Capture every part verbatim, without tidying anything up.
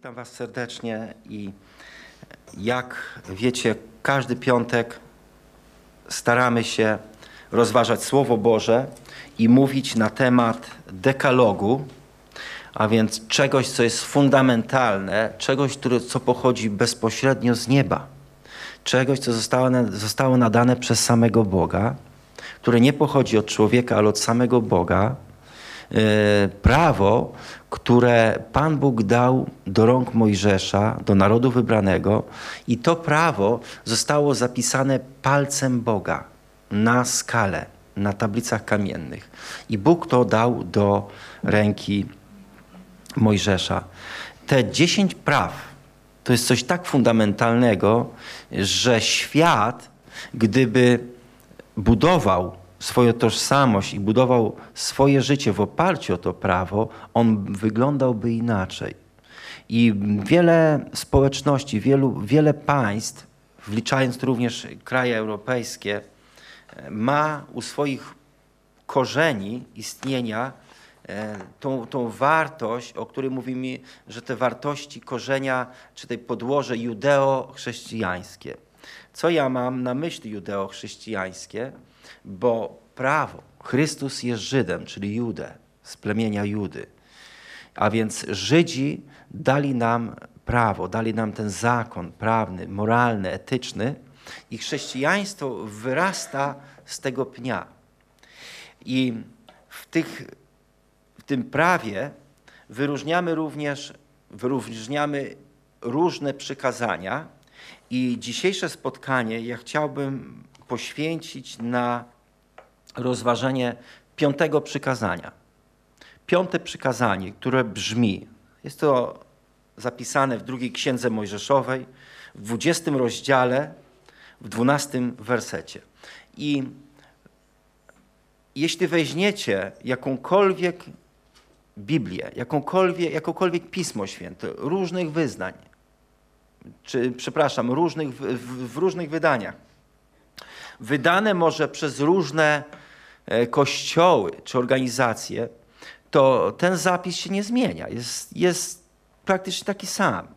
Witam Was serdecznie i jak wiecie, każdy piątek staramy się rozważać Słowo Boże i mówić na temat dekalogu, a więc czegoś, co jest fundamentalne, czegoś, które, co pochodzi bezpośrednio z nieba, czegoś, co zostało, zostało nadane przez samego Boga, które nie pochodzi od człowieka, ale od samego Boga. Prawo, które Pan Bóg dał do rąk Mojżesza, do narodu wybranego, i to prawo zostało zapisane palcem Boga na skale, na tablicach kamiennych. I Bóg to dał do ręki Mojżesza. Te dziesięć praw to jest coś tak fundamentalnego, że świat, gdyby budował swoją tożsamość i budował swoje życie w oparciu o to prawo, on wyglądałby inaczej. I wiele społeczności, wielu, wiele państw, wliczając również kraje europejskie, ma u swoich korzeni istnienia tą, tą wartość, o której mówimy, że te wartości korzenia, czy tej podłoże judeo-chrześcijańskie. Co ja mam na myśli judeo-chrześcijańskie? Bo prawo, Chrystus jest Żydem, czyli Judę, z plemienia Judy. A więc Żydzi dali nam prawo, dali nam ten zakon prawny, moralny, etyczny i chrześcijaństwo wyrasta z tego pnia. I w, tych, w tym prawie wyróżniamy również wyróżniamy różne przykazania i dzisiejsze spotkanie ja chciałbym poświęcić na rozważenie piątego przykazania. Piąte przykazanie, które brzmi, jest to zapisane w drugiej Księdze Mojżeszowej, w dwudziestym rozdziale, w dwunastym wersecie. I jeśli weźmiecie jakąkolwiek Biblię, jakąkolwiek, jakąkolwiek Pismo Święte, różnych wyznań, czy przepraszam, różnych, w, w, w różnych wydaniach, wydane może przez różne kościoły czy organizacje, to ten zapis się nie zmienia. Jest, jest praktycznie taki sam.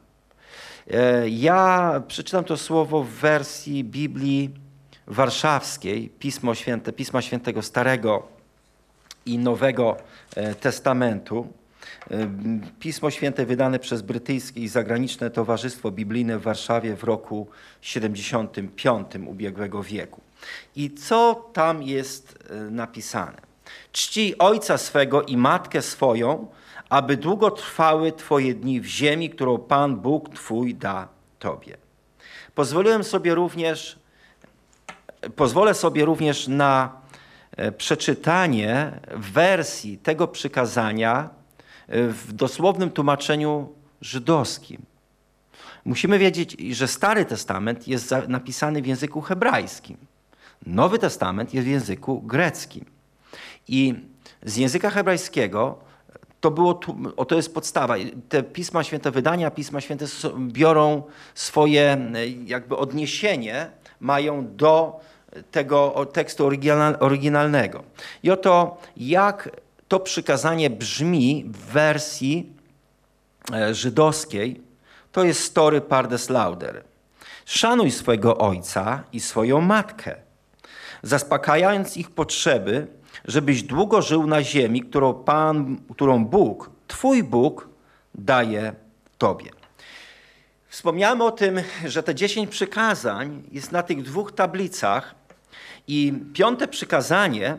Ja przeczytam to słowo w wersji Biblii Warszawskiej, Pismo Święte, Pisma Świętego Starego i Nowego Testamentu. Pismo Święte wydane przez Brytyjskie i Zagraniczne Towarzystwo Biblijne w Warszawie w roku siedemdziesiątym piątym ubiegłego wieku. I co tam jest napisane? Czcij ojca swego i matkę swoją, aby długo trwały twoje dni w ziemi, którą Pan Bóg twój da tobie. Pozwoliłem sobie również, pozwolę sobie również na przeczytanie wersji tego przykazania w dosłownym tłumaczeniu żydowskim. Musimy wiedzieć, że Stary Testament jest napisany w języku hebrajskim. Nowy Testament jest w języku greckim. I z języka hebrajskiego to, było, to jest podstawa. Te Pisma Święte, wydania Pisma Święte biorą swoje jakby odniesienie, mają do tego tekstu oryginalnego. I oto jak to przykazanie brzmi w wersji żydowskiej, to jest story pardes lauder. Szanuj swojego ojca i swoją matkę, zaspokajając ich potrzeby, żebyś długo żył na ziemi, którą Pan, którą Bóg, twój Bóg, daje tobie. Wspomniałem o tym, że te dziesięć przykazań jest na tych dwóch tablicach i piąte przykazanie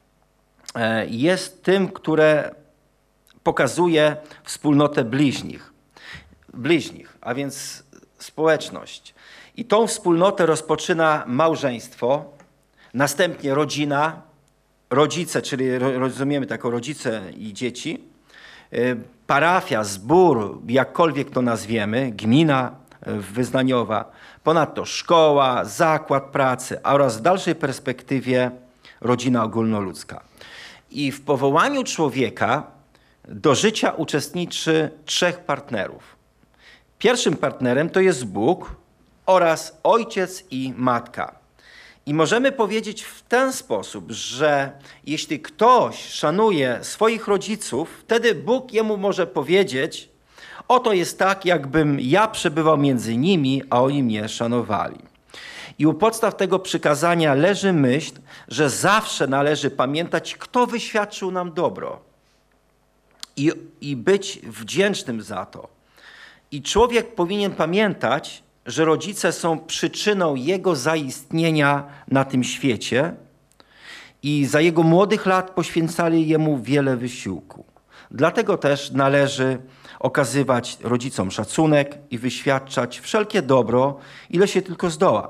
jest tym, które pokazuje wspólnotę bliźnich, bliźnich, a więc społeczność. I tą wspólnotę rozpoczyna małżeństwo, następnie rodzina, rodzice, czyli rozumiemy tak, rodzice i dzieci, parafia, zbór, jakkolwiek to nazwiemy, gmina wyznaniowa, ponadto szkoła, zakład pracy oraz w dalszej perspektywie rodzina ogólnoludzka. I w powołaniu człowieka do życia uczestniczy trzech partnerów. Pierwszym partnerem to jest Bóg oraz ojciec i matka. I możemy powiedzieć w ten sposób, że jeśli ktoś szanuje swoich rodziców, wtedy Bóg jemu może powiedzieć, Oto jest tak, jakbym ja przebywał między nimi, a oni mnie szanowali. I u podstaw tego przykazania leży myśl, że zawsze należy pamiętać, kto wyświadczył nam dobro i, i być wdzięcznym za to. I człowiek powinien pamiętać, że rodzice są przyczyną jego zaistnienia na tym świecie i za jego młodych lat poświęcali jemu wiele wysiłku. Dlatego też należy okazywać rodzicom szacunek i wyświadczać wszelkie dobro, ile się tylko zdoła.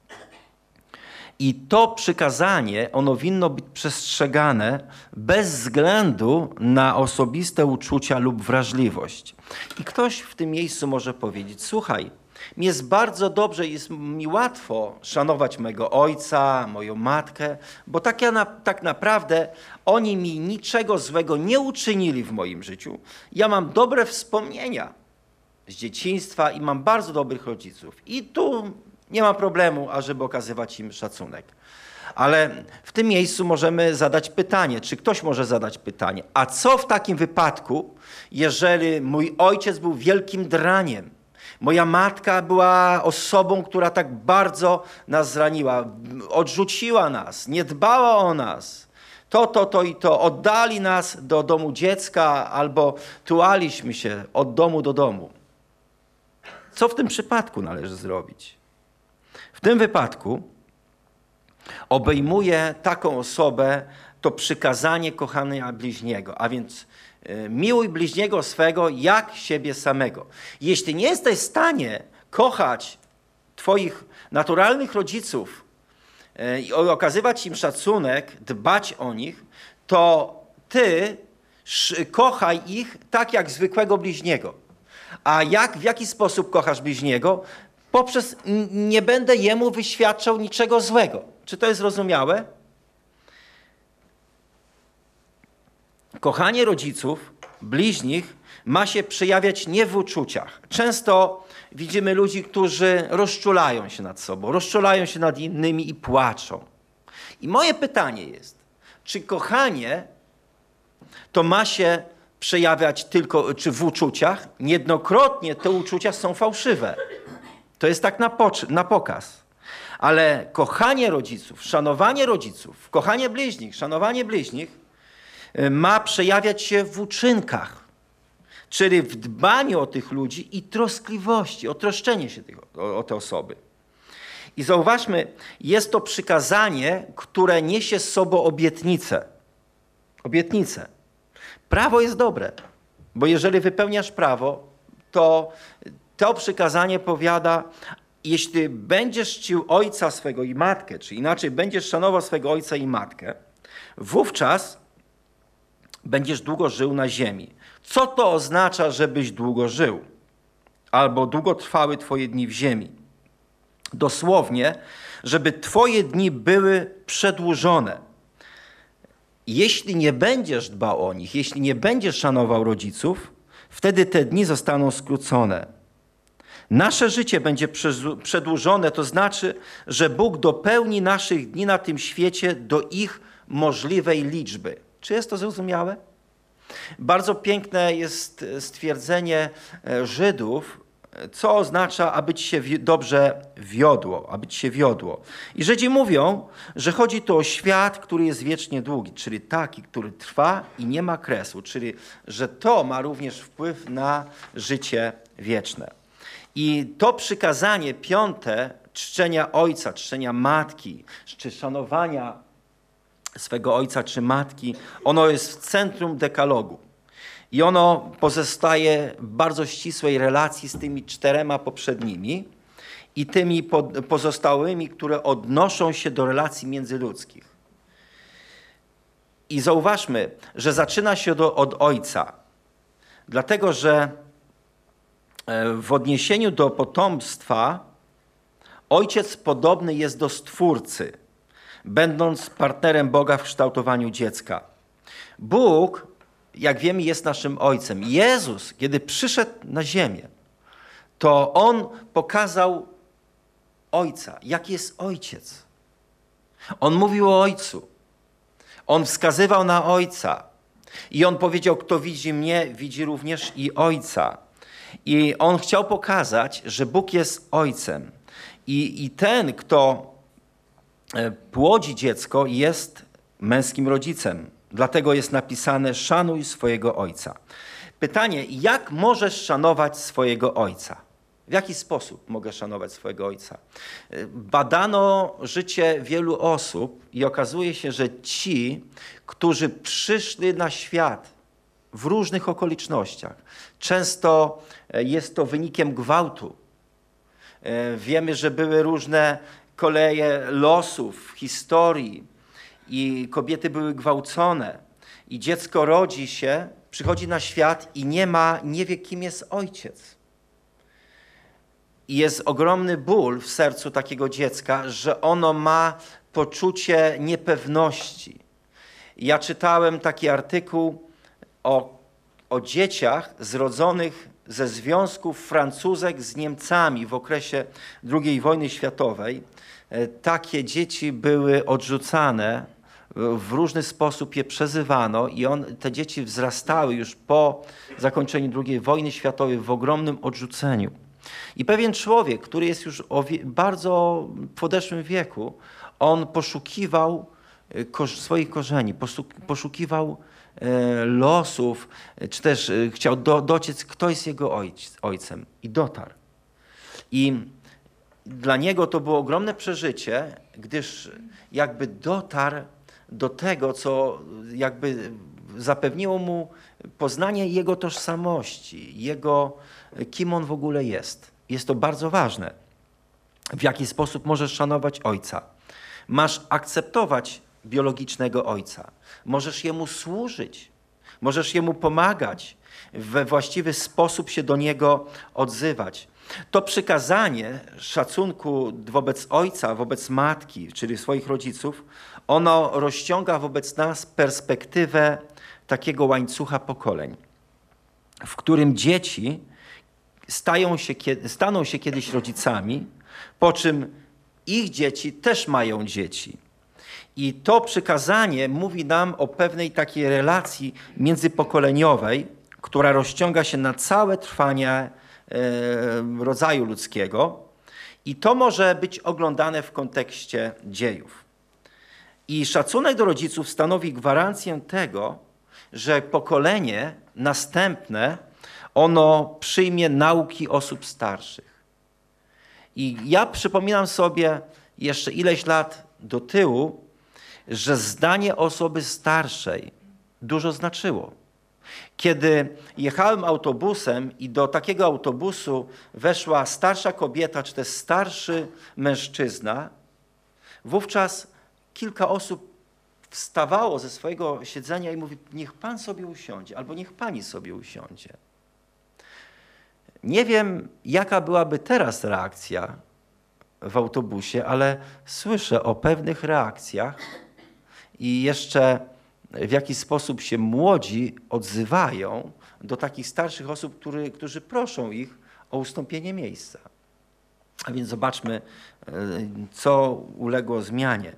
I to przykazanie, ono winno być przestrzegane bez względu na osobiste uczucia lub wrażliwość. I ktoś w tym miejscu może powiedzieć, słuchaj, mi jest bardzo dobrze, jest mi łatwo szanować mojego ojca, moją matkę, bo tak, ja na, tak naprawdę oni mi niczego złego nie uczynili w moim życiu. Ja mam dobre wspomnienia z dzieciństwa i mam bardzo dobrych rodziców. I tu nie ma problemu, ażeby okazywać im szacunek. Ale w tym miejscu możemy zadać pytanie, czy ktoś może zadać pytanie, a co w takim wypadku, jeżeli mój ojciec był wielkim draniem, moja matka była osobą, która tak bardzo nas zraniła, odrzuciła nas, nie dbała o nas, to, to, to i to, oddali nas do domu dziecka albo tułaliśmy się od domu do domu. Co w tym przypadku należy zrobić? W tym wypadku obejmuje taką osobę to przykazanie kochania bliźniego, a więc miłuj bliźniego swego jak siebie samego. Jeśli nie jesteś w stanie kochać twoich naturalnych rodziców i okazywać im szacunek, dbać o nich, to ty kochaj ich tak jak zwykłego bliźniego. A jak, w jaki sposób kochasz bliźniego? Poprzez nie będę jemu wyświadczał niczego złego. Czy to jest zrozumiałe? Kochanie rodziców, bliźnich ma się przejawiać nie w uczuciach. Często widzimy ludzi, którzy rozczulają się nad sobą, rozczulają się nad innymi i płaczą. I moje pytanie jest, czy kochanie to ma się przejawiać tylko czy w uczuciach? Niejednokrotnie te uczucia są fałszywe. To jest tak na, na pokaz. Ale kochanie rodziców, szanowanie rodziców, kochanie bliźnich, szanowanie bliźnich ma przejawiać się w uczynkach, czyli w dbaniu o tych ludzi i troskliwości, o troszczenie się tych, o, o te osoby. I zauważmy, jest to przykazanie, które niesie z sobą obietnicę. Obietnicę. Prawo jest dobre, bo jeżeli wypełniasz prawo, to to przykazanie powiada, jeśli będziesz czcił ojca swego i matkę, czy inaczej będziesz szanował swego ojca i matkę, wówczas będziesz długo żył na ziemi. Co to oznacza, żebyś długo żył? Albo długo trwały twoje dni w ziemi. Dosłownie, żeby twoje dni były przedłużone. Jeśli nie będziesz dbał o nich, jeśli nie będziesz szanował rodziców, wtedy te dni zostaną skrócone. Nasze życie będzie przedłużone, to znaczy, że Bóg dopełni naszych dni na tym świecie do ich możliwej liczby. Czy jest to zrozumiałe? Bardzo piękne jest stwierdzenie Żydów, co oznacza, aby ci się dobrze wiodło, aby ci się wiodło. I Żydzi mówią, że chodzi tu o świat, który jest wiecznie długi, czyli taki, który trwa i nie ma kresu, czyli że to ma również wpływ na życie wieczne. I to przykazanie piąte, czczenia ojca, czczenia matki, czy szanowania swego ojca czy matki, ono jest w centrum dekalogu. I ono pozostaje w bardzo ścisłej relacji z tymi czterema poprzednimi i tymi pozostałymi, które odnoszą się do relacji międzyludzkich. I zauważmy, że zaczyna się do, od ojca, dlatego że w odniesieniu do potomstwa ojciec podobny jest do Stwórcy, będąc partnerem Boga w kształtowaniu dziecka. Bóg, jak wiemy, jest naszym Ojcem. Jezus, kiedy przyszedł na ziemię, to On pokazał Ojca, jaki jest Ojciec. On mówił o Ojcu. On wskazywał na Ojca. I On powiedział, kto widzi mnie, widzi również i Ojca. I on chciał pokazać, że Bóg jest ojcem. I, i ten, kto płodzi dziecko, jest męskim rodzicem. Dlatego jest napisane: szanuj swojego ojca. Pytanie, jak możesz szanować swojego ojca? W jaki sposób mogę szanować swojego ojca? Badano życie wielu osób i okazuje się, że ci, którzy przyszli na świat w różnych okolicznościach, często jest to wynikiem gwałtu. Wiemy, że były różne koleje losów, historii i kobiety były gwałcone i dziecko rodzi się, przychodzi na świat i nie ma, nie wie, kim jest ojciec. I jest ogromny ból w sercu takiego dziecka, że ono ma poczucie niepewności. Ja czytałem taki artykuł o, o dzieciach zrodzonych ze związków Francuzek z Niemcami w okresie drugiej wojny światowej. Takie dzieci były odrzucane, w różny sposób je przezywano i on, te dzieci wzrastały już po zakończeniu drugiej wojny światowej w ogromnym odrzuceniu. I pewien człowiek, który jest już o bardzo podeszłym wieku, on poszukiwał swoich korzeni, poszukiwał losów, czy też chciał do, dociec, kto jest jego ojcem. I dotarł. I dla niego to było ogromne przeżycie, gdyż jakby dotarł do tego, co jakby zapewniło mu poznanie jego tożsamości, jego, kim on w ogóle jest. Jest to bardzo ważne. W jaki sposób możesz szanować ojca? Masz akceptować biologicznego ojca. Możesz jemu służyć. Możesz jemu pomagać. We właściwy sposób się do niego odzywać. To przykazanie szacunku wobec ojca, wobec matki, czyli swoich rodziców, ono rozciąga wobec nas perspektywę takiego łańcucha pokoleń, w którym dzieci stają się, staną się kiedyś rodzicami, po czym ich dzieci też mają dzieci. I to przykazanie mówi nam o pewnej takiej relacji międzypokoleniowej, która rozciąga się na całe trwanie e, rodzaju ludzkiego. I to może być oglądane w kontekście dziejów. I szacunek do rodziców stanowi gwarancję tego, że pokolenie następne, ono przyjmie nauki osób starszych. I ja przypominam sobie jeszcze ileś lat do tyłu, że zdanie osoby starszej dużo znaczyło. Kiedy jechałem autobusem i do takiego autobusu weszła starsza kobieta, czy też starszy mężczyzna, wówczas kilka osób wstawało ze swojego siedzenia i mówi: niech pan sobie usiądzie, albo niech pani sobie usiądzie. Nie wiem, jaka byłaby teraz reakcja w autobusie, ale słyszę o pewnych reakcjach i jeszcze w jaki sposób się młodzi odzywają do takich starszych osób, który, którzy proszą ich o ustąpienie miejsca. A więc zobaczmy, co uległo zmianie.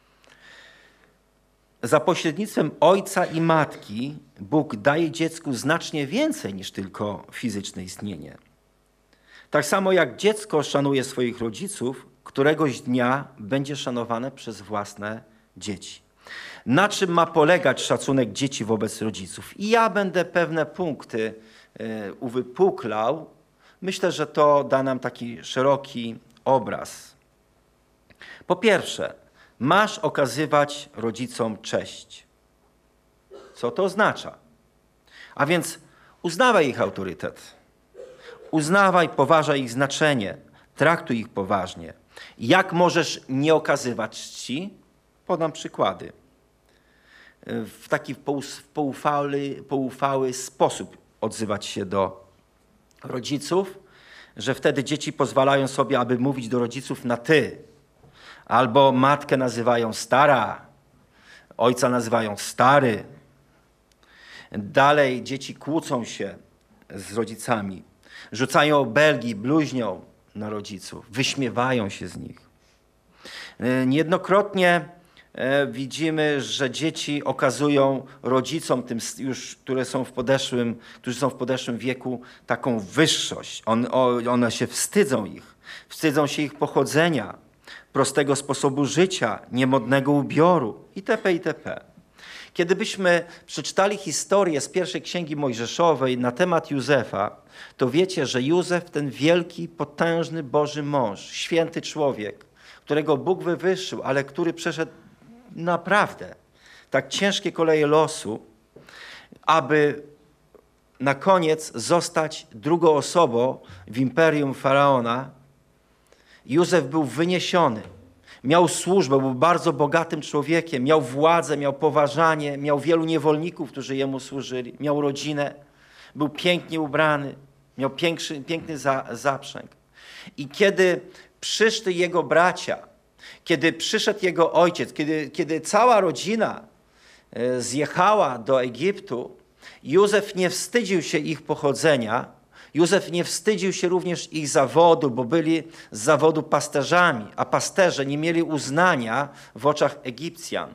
Za pośrednictwem ojca i matki Bóg daje dziecku znacznie więcej niż tylko fizyczne istnienie. Tak samo jak dziecko szanuje swoich rodziców, któregoś dnia będzie szanowane przez własne dzieci. Na czym ma polegać szacunek dzieci wobec rodziców? I ja będę pewne punkty uwypuklał. Myślę, że to da nam taki szeroki obraz. Po pierwsze, masz okazywać rodzicom cześć. Co to oznacza? A więc uznawaj ich autorytet. Uznawaj, poważaj ich znaczenie. Traktuj ich poważnie. Jak możesz nie okazywać czci? Podam przykłady. W taki poufały, poufały sposób odzywać się do rodziców, że wtedy dzieci pozwalają sobie, aby mówić do rodziców na ty. Albo matkę nazywają stara, ojca nazywają stary. Dalej dzieci kłócą się z rodzicami, rzucają obelgi, bluźnią na rodziców, wyśmiewają się z nich. Niejednokrotnie widzimy, że dzieci okazują rodzicom, tym już, które są w podeszłym, którzy są w podeszłym wieku, taką wyższość. On, one się wstydzą ich. Wstydzą się ich pochodzenia, prostego sposobu życia, niemodnego ubioru itp. itp. Kiedybyśmy przeczytali historię z pierwszej księgi Mojżeszowej na temat Józefa, to wiecie, że Józef, ten wielki, potężny Boży mąż, święty człowiek, którego Bóg wywyższył, ale który przeszedł naprawdę tak ciężkie koleje losu, aby na koniec zostać drugą osobą w imperium Faraona. Józef był wyniesiony, miał służbę, był bardzo bogatym człowiekiem, miał władzę, miał poważanie, miał wielu niewolników, którzy jemu służyli, miał rodzinę, był pięknie ubrany, miał piękny, piękny za, zaprzęg. I kiedy przyszli jego bracia, kiedy przyszedł jego ojciec, kiedy, kiedy cała rodzina zjechała do Egiptu, Józef nie wstydził się ich pochodzenia, Józef nie wstydził się również ich zawodu, bo byli z zawodu pasterzami, a pasterze nie mieli uznania w oczach Egipcjan.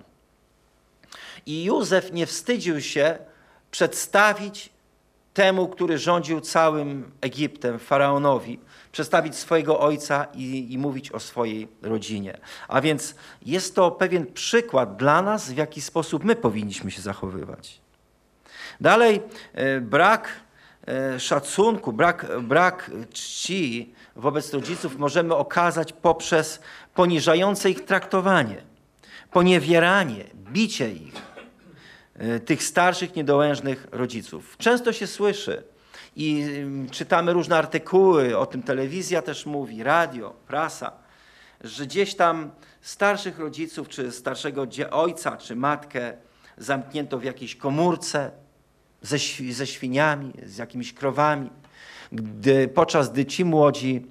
I Józef nie wstydził się przedstawić temu, który rządził całym Egiptem, faraonowi, przedstawić swojego ojca i, i mówić o swojej rodzinie. A więc jest to pewien przykład dla nas, w jaki sposób my powinniśmy się zachowywać. Dalej, brak szacunku, brak, brak czci wobec rodziców możemy okazać poprzez poniżające ich traktowanie, poniewieranie, bicie ich, tych starszych, niedołężnych rodziców. Często się słyszy i czytamy różne artykuły, o tym telewizja też mówi, radio, prasa, że gdzieś tam starszych rodziców, czy starszego ojca, czy matkę zamknięto w jakiejś komórce ze, ze świniami, z jakimiś krowami, gdy, podczas gdy ci młodzi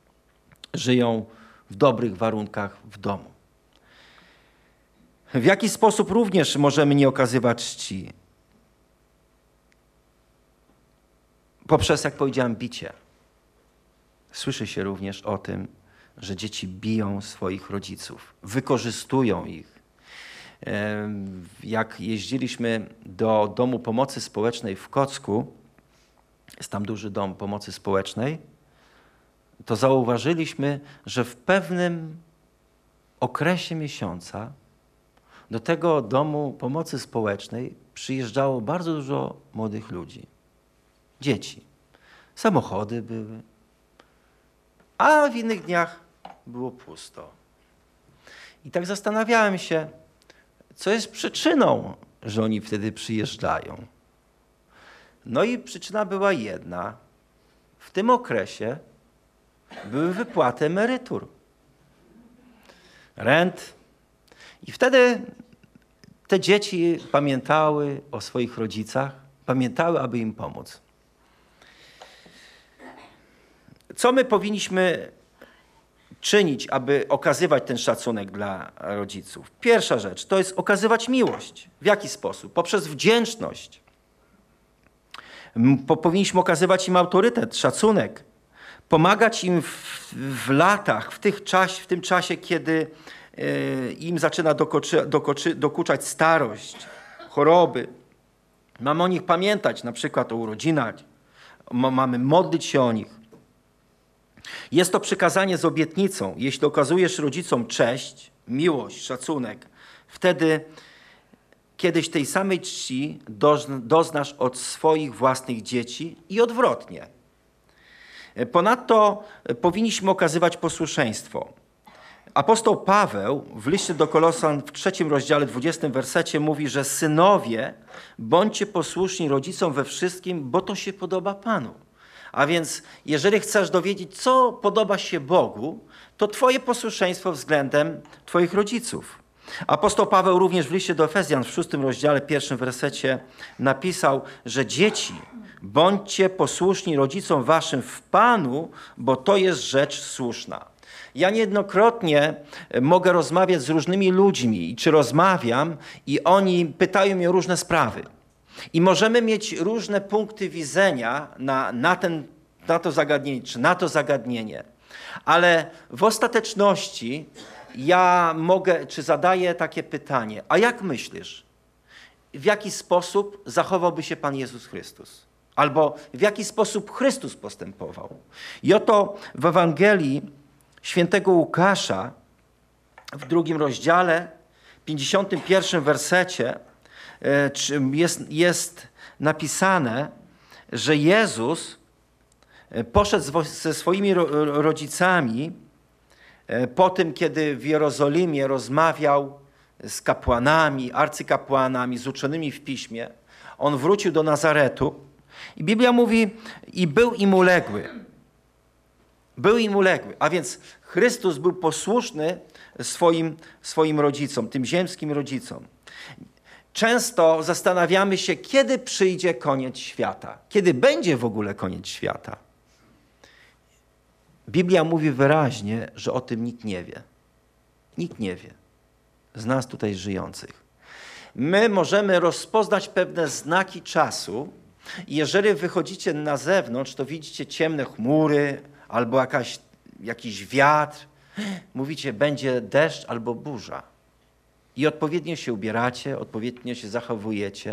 żyją w dobrych warunkach w domu. W jaki sposób również możemy nie okazywać czci? Poprzez, jak powiedziałem, bicie. Słyszy się również o tym, że dzieci biją swoich rodziców, wykorzystują ich. Jak jeździliśmy do Domu Pomocy Społecznej w Kocku, jest tam duży dom pomocy społecznej, to zauważyliśmy, że w pewnym okresie miesiąca do tego Domu Pomocy Społecznej przyjeżdżało bardzo dużo młodych ludzi, dzieci. Samochody były, a w innych dniach było pusto. I tak zastanawiałem się, co jest przyczyną, że oni wtedy przyjeżdżają. No i przyczyna była jedna. W tym okresie były wypłaty emerytur, rent. I wtedy te dzieci pamiętały o swoich rodzicach, pamiętały, aby im pomóc. Co my powinniśmy czynić, aby okazywać ten szacunek dla rodziców? Pierwsza rzecz to jest okazywać miłość. W jaki sposób? Poprzez wdzięczność. Powinniśmy okazywać im autorytet, szacunek. Pomagać im w, w latach, w, tych czas, w tym czasie, kiedy yy, im zaczyna dokoczy, dokoczy, dokuczać starość, choroby. Mamy o nich pamiętać, na przykład o urodzinach. Mamy modlić się o nich. Jest to przykazanie z obietnicą. Jeśli okazujesz rodzicom cześć, miłość, szacunek, wtedy kiedyś tej samej czci doznasz od swoich własnych dzieci i odwrotnie. Ponadto powinniśmy okazywać posłuszeństwo. Apostoł Paweł w liście do Kolosan w trzecim rozdziale, dwudziestym wersecie mówi, że synowie, bądźcie posłuszni rodzicom we wszystkim, bo to się podoba Panu. A więc jeżeli chcesz dowiedzieć, co podoba się Bogu, to twoje posłuszeństwo względem twoich rodziców. Apostoł Paweł również w liście do Efezjan w szóstym rozdziale, pierwszym wersecie napisał, że dzieci, bądźcie posłuszni rodzicom waszym w Panu, bo to jest rzecz słuszna. Ja niejednokrotnie mogę rozmawiać z różnymi ludźmi, czy rozmawiam i oni pytają mnie o różne sprawy. I możemy mieć różne punkty widzenia na, na, ten, na to zagadnienie, czy na to zagadnienie. Ale w ostateczności ja mogę, czy zadaję takie pytanie, a jak myślisz, w jaki sposób zachowałby się Pan Jezus Chrystus? Albo w jaki sposób Chrystus postępował? I oto w Ewangelii świętego Łukasza w drugim rozdziale, pięćdziesiątym pierwszym wersecie jest, jest napisane, że Jezus poszedł ze swoimi rodzicami po tym, kiedy w Jerozolimie rozmawiał z kapłanami, arcykapłanami, z uczonymi w piśmie. On wrócił do Nazaretu i Biblia mówi, i był im uległy. Był im uległy, a więc Chrystus był posłuszny swoim, swoim rodzicom, tym ziemskim rodzicom. Często zastanawiamy się, kiedy przyjdzie koniec świata, kiedy będzie w ogóle koniec świata. Biblia mówi wyraźnie, że o tym nikt nie wie. Nikt nie wie z nas tutaj żyjących. My możemy rozpoznać pewne znaki czasu i jeżeli wychodzicie na zewnątrz, to widzicie ciemne chmury albo jakaś, jakiś wiatr. Mówicie, będzie deszcz albo burza. I odpowiednio się ubieracie, odpowiednio się zachowujecie.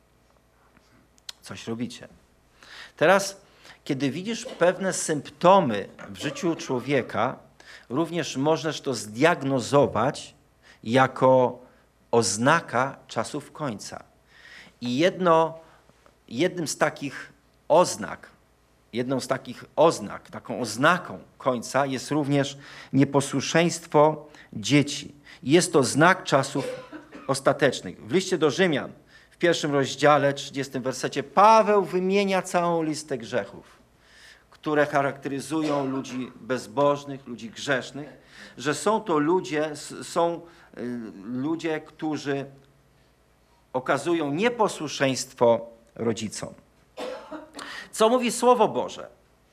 Coś robicie. Teraz, kiedy widzisz pewne symptomy w życiu człowieka, również możesz to zdiagnozować jako oznaka czasów końca. I jedno, jednym z takich oznak, jedną z takich oznak, taką oznaką końca jest również nieposłuszeństwo dzieci. Jest to znak czasów ostatecznych. W liście do Rzymian, w pierwszym rozdziale, trzydziestym wersecie, Paweł wymienia całą listę grzechów, które charakteryzują ludzi bezbożnych, ludzi grzesznych, że są to ludzie, są ludzie, którzy okazują nieposłuszeństwo rodzicom. Co mówi Słowo Boże?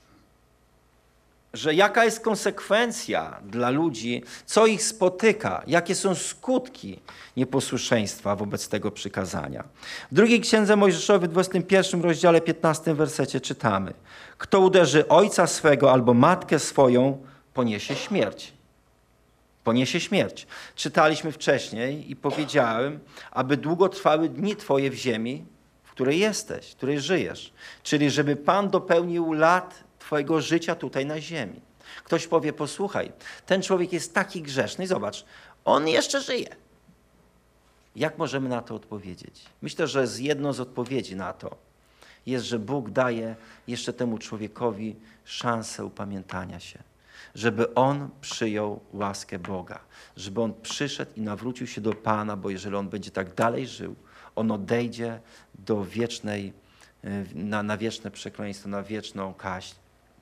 Że jaka jest konsekwencja dla ludzi, co ich spotyka, jakie są skutki nieposłuszeństwa wobec tego przykazania. W drugiej Księdze Mojżeszowej, w dwudziestym pierwszym rozdziale, piętnastym wersecie czytamy: kto uderzy ojca swego albo matkę swoją, poniesie śmierć. Poniesie śmierć. Czytaliśmy wcześniej i powiedziałem, aby długo trwały dni twoje w ziemi, w której jesteś, w której żyjesz. Czyli żeby Pan dopełnił lat twojego życia tutaj na ziemi. Ktoś powie, posłuchaj, ten człowiek jest taki grzeszny, zobacz, on jeszcze żyje. Jak możemy na to odpowiedzieć? Myślę, że jedną z odpowiedzi na to jest, że Bóg daje jeszcze temu człowiekowi szansę upamiętania się, żeby on przyjął łaskę Boga, żeby on przyszedł i nawrócił się do Pana, bo jeżeli on będzie tak dalej żył, on odejdzie do wiecznej, na, na wieczne przekleństwo, na wieczną kaźń.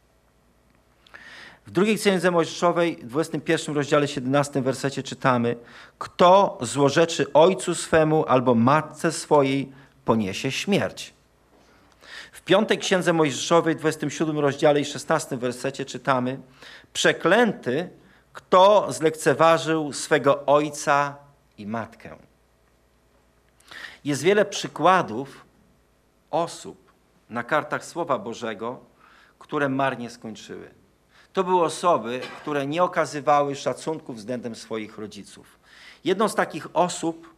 W drugiej Księdze Mojżeszowej, w dwudziestym pierwszym rozdziale, siedemnastym wersecie czytamy: kto złorzeczy ojcu swemu albo matce swojej, poniesie śmierć. W piątej Księdze Mojżeszowej, w dwudziestym siódmym rozdziale i szesnastym wersecie czytamy: przeklęty, kto zlekceważył swego ojca i matkę. Jest wiele przykładów osób na kartach Słowa Bożego, które marnie skończyły. To były osoby, które nie okazywały szacunku względem swoich rodziców. Jedną z takich osób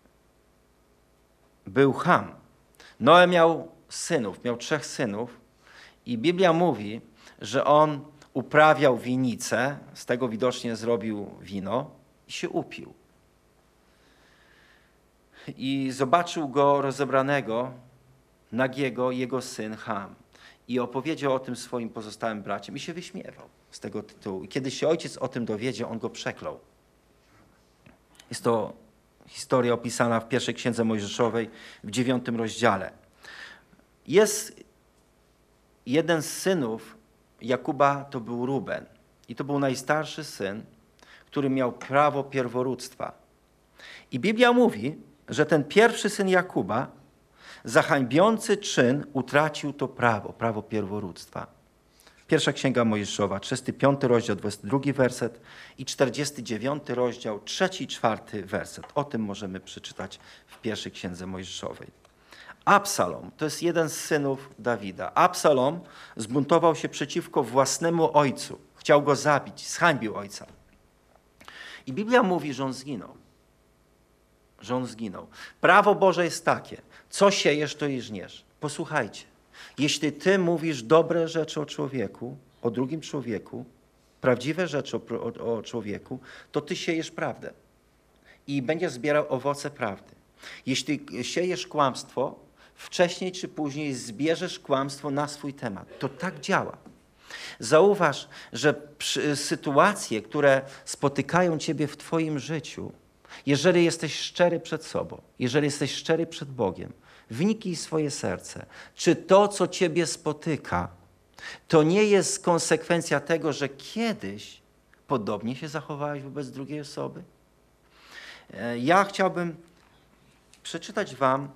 był Cham. Noe miał synów, miał trzech synów i Biblia mówi, że on uprawiał winicę, z tego widocznie zrobił wino i się upił. I zobaczył go rozebranego, nagiego, jego syn Cham. I opowiedział o tym swoim pozostałym braciom i się wyśmiewał z tego tytułu. I kiedy się ojciec o tym dowiedział, on go przeklął. Jest to historia opisana w pierwszej Księdze Mojżeszowej w dziewiątym rozdziale. Jest jeden z synów Jakuba, to był Ruben. I to był najstarszy syn, który miał prawo pierworództwa. I Biblia mówi, że ten pierwszy syn Jakuba, za hańbiący czyn, utracił to prawo, prawo pierworództwa. Pierwsza Księga Mojżeszowa, trzydziesty piąty rozdział, dwudziesty drugi werset i czterdziesty dziewiąty rozdział, trzeci i czwarty werset. O tym możemy przeczytać w pierwszej Księdze Mojżeszowej. Absalom to jest jeden z synów Dawida. Absalom zbuntował się przeciwko własnemu ojcu. Chciał go zabić, zhańbił ojca. I Biblia mówi, że on zginął. Że on zginął. Prawo Boże jest takie, co siejesz, to i żniesz. Posłuchajcie, jeśli ty mówisz dobre rzeczy o człowieku, o drugim człowieku, prawdziwe rzeczy o, o, o człowieku, to ty siejesz prawdę i będziesz zbierał owoce prawdy. Jeśli siejesz kłamstwo, wcześniej czy później zbierzesz kłamstwo na swój temat. To tak działa. Zauważ, że sytuacje, które spotykają ciebie w twoim życiu, jeżeli jesteś szczery przed sobą, jeżeli jesteś szczery przed Bogiem, wniknij w swoje serce. Czy to, co ciebie spotyka, to nie jest konsekwencja tego, że kiedyś podobnie się zachowałeś wobec drugiej osoby? Ja chciałbym przeczytać wam,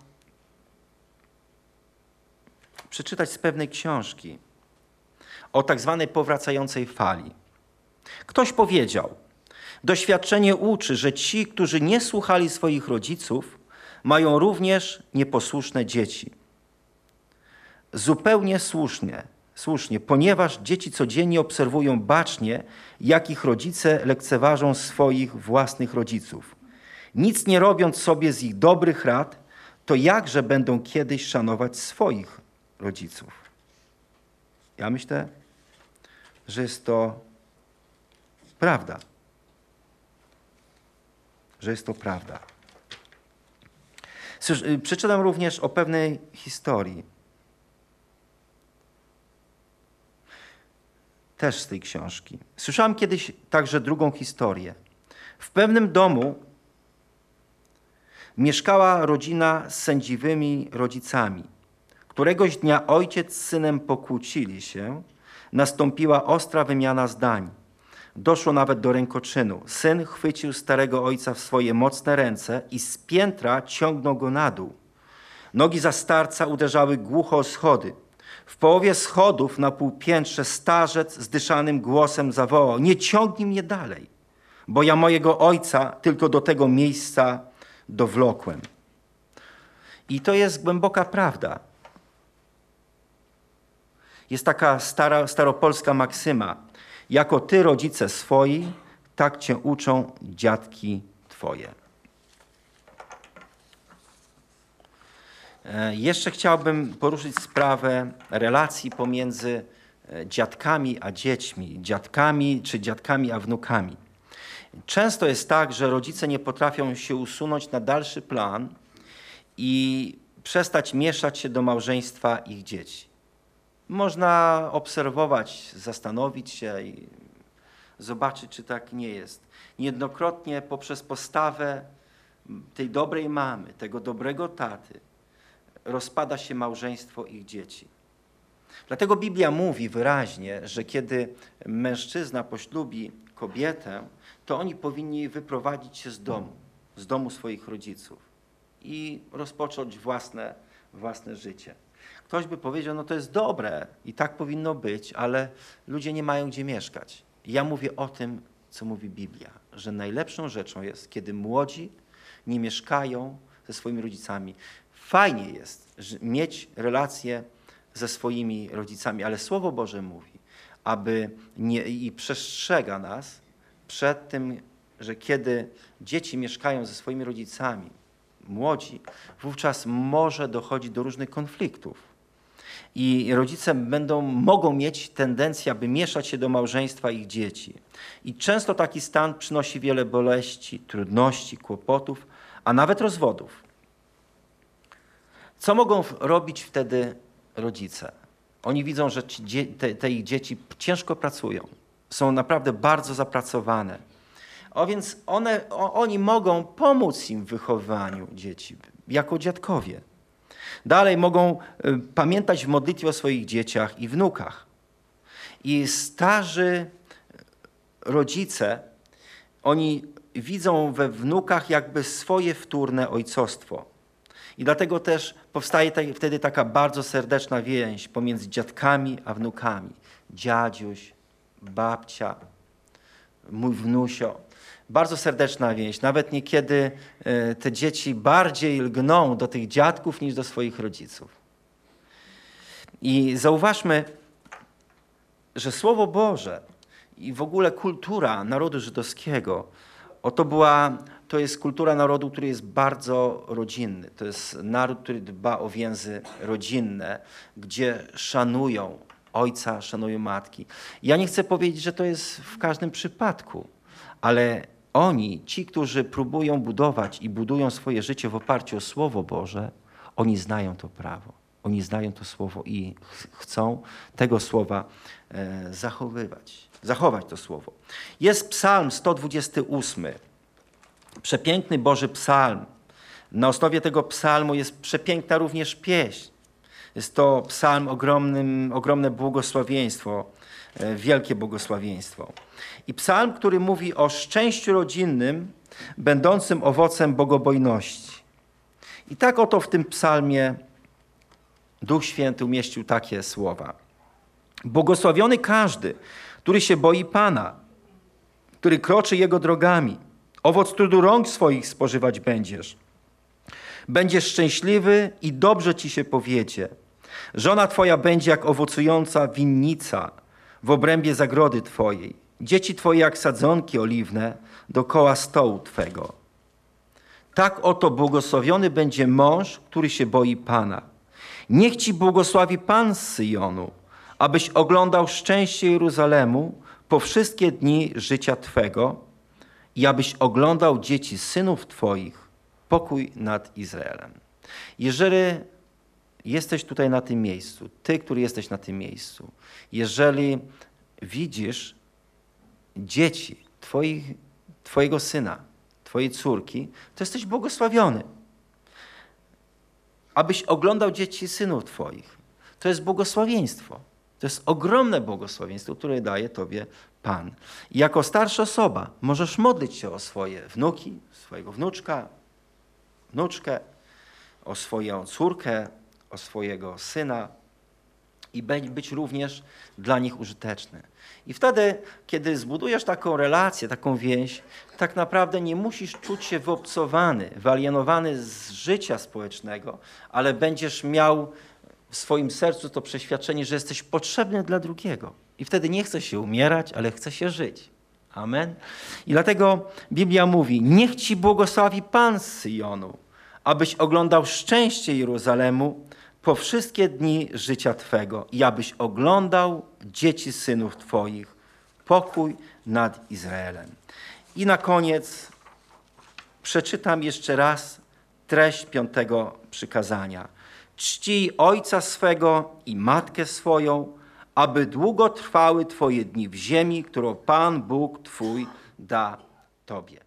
przeczytać z pewnej książki o tak zwanej powracającej fali. Ktoś powiedział, doświadczenie uczy, że ci, którzy nie słuchali swoich rodziców, mają również nieposłuszne dzieci. Zupełnie słusznie, słusznie, ponieważ dzieci codziennie obserwują bacznie, jak ich rodzice lekceważą swoich własnych rodziców. Nic nie robiąc sobie z ich dobrych rad, to jakże będą kiedyś szanować swoich rodziców? Ja myślę, że jest to prawda. Że jest to prawda. Przeczytam również o pewnej historii. Też z tej książki. Słyszałem kiedyś także drugą historię. W pewnym domu mieszkała rodzina z sędziwymi rodzicami. Któregoś dnia ojciec z synem pokłócili się, nastąpiła ostra wymiana zdań. Doszło nawet do rękoczynu. Syn chwycił starego ojca w swoje mocne ręce i z piętra ciągnął go na dół. Nogi za starca uderzały głucho o schody. W połowie schodów na półpiętrze starzec zdyszanym głosem zawołał: nie ciągnij mnie dalej, bo ja mojego ojca tylko do tego miejsca dowlokłem. I to jest głęboka prawda. Jest taka stara, staropolska maksyma. Jako ty rodzice swoi, tak cię uczą dziadki twoje. Jeszcze chciałbym poruszyć sprawę relacji pomiędzy dziadkami a dziećmi, dziadkami czy dziadkami a wnukami. Często jest tak, że rodzice nie potrafią się usunąć na dalszy plan i przestać mieszać się do małżeństwa ich dzieci. Można obserwować, zastanowić się i zobaczyć, czy tak nie jest. Niejednokrotnie poprzez postawę tej dobrej mamy, tego dobrego taty, rozpada się małżeństwo ich dzieci. Dlatego Biblia mówi wyraźnie, że kiedy mężczyzna poślubi kobietę, to oni powinni wyprowadzić się z domu, z domu swoich rodziców i rozpocząć własne, własne życie. Ktoś by powiedział, no to jest dobre i tak powinno być, ale ludzie nie mają gdzie mieszkać. Ja mówię o tym, co mówi Biblia, że najlepszą rzeczą jest, kiedy młodzi nie mieszkają ze swoimi rodzicami. Fajnie jest mieć relacje ze swoimi rodzicami, ale Słowo Boże mówi, aby nie, i przestrzega nas przed tym, że kiedy dzieci mieszkają ze swoimi rodzicami, młodzi, wówczas może dochodzić do różnych konfliktów. I rodzice będą, mogą mieć tendencję, aby mieszać się do małżeństwa ich dzieci. I często taki stan przynosi wiele boleści, trudności, kłopotów, a nawet rozwodów. Co mogą robić wtedy rodzice? Oni widzą, że ci, te, te ich dzieci ciężko pracują. Są naprawdę bardzo zapracowane. A więc one, o, oni mogą pomóc im w wychowywaniu dzieci, jako dziadkowie. Dalej mogą y, pamiętać w modlitwie o swoich dzieciach i wnukach. I starzy rodzice, oni widzą we wnukach jakby swoje wtórne ojcostwo. I dlatego też powstaje ta, wtedy taka bardzo serdeczna więź pomiędzy dziadkami a wnukami. Dziadziuś, babcia, mój wnusio. Bardzo serdeczna więź. Nawet niekiedy te dzieci bardziej lgną do tych dziadków niż do swoich rodziców. I zauważmy, że Słowo Boże i w ogóle kultura narodu żydowskiego, Oto była, to jest kultura narodu, który jest bardzo rodzinny. To jest naród, który dba o więzy rodzinne, gdzie szanują ojca, szanują matki. Ja nie chcę powiedzieć, że to jest w każdym przypadku, ale oni, ci, którzy próbują budować i budują swoje życie w oparciu o Słowo Boże, oni znają to prawo. Oni znają to Słowo i chcą tego Słowa zachowywać. Zachować to Słowo. Jest Psalm sto dwudziesty ósmy. Przepiękny Boży Psalm. Na osnowie tego psalmu jest przepiękna również pieśń. Jest to psalm ogromnym, ogromne błogosławieństwo, wielkie błogosławieństwo. I psalm, który mówi o szczęściu rodzinnym, będącym owocem bogobojności. I tak oto w tym psalmie Duch Święty umieścił takie słowa. Błogosławiony każdy, który się boi Pana, który kroczy Jego drogami. Owoc trudu rąk swoich spożywać będziesz. Będziesz szczęśliwy i dobrze ci się powiedzie. Żona twoja będzie jak owocująca winnica w obrębie zagrody twojej. Dzieci twoje jak sadzonki oliwne dokoła stołu twego. Tak oto błogosławiony będzie mąż, który się boi Pana. Niech ci błogosławi Pan z Syjonu, abyś oglądał szczęście Jeruzalemu po wszystkie dni życia twego i abyś oglądał dzieci synów twoich, pokój nad Izraelem. Jeżeli jesteś tutaj na tym miejscu, ty, który jesteś na tym miejscu, jeżeli widzisz dzieci twoich, twojego syna, twojej córki, to jesteś błogosławiony. Abyś oglądał dzieci synów twoich. To jest błogosławieństwo. To jest ogromne błogosławieństwo, które daje tobie Pan. I jako starsza osoba możesz modlić się o swoje wnuki, swojego wnuczka, wnuczkę, o swoją córkę, o swojego syna i być również dla nich użyteczny. I wtedy, kiedy zbudujesz taką relację, taką więź, tak naprawdę nie musisz czuć się wyobcowany, wyalienowany z życia społecznego, ale będziesz miał w swoim sercu to przeświadczenie, że jesteś potrzebny dla drugiego. I wtedy nie chce się umierać, ale chce się żyć. Amen. I dlatego Biblia mówi, niech ci błogosławi Pan z Syjonu, abyś oglądał szczęście Jeruzalemu po wszystkie dni życia twego i abyś oglądał dzieci synów twoich, pokój nad Izraelem. I na koniec przeczytam jeszcze raz treść piątego przykazania. Czcij ojca swego i matkę swoją, aby długo trwały twoje dni w ziemi, którą Pan Bóg twój da tobie.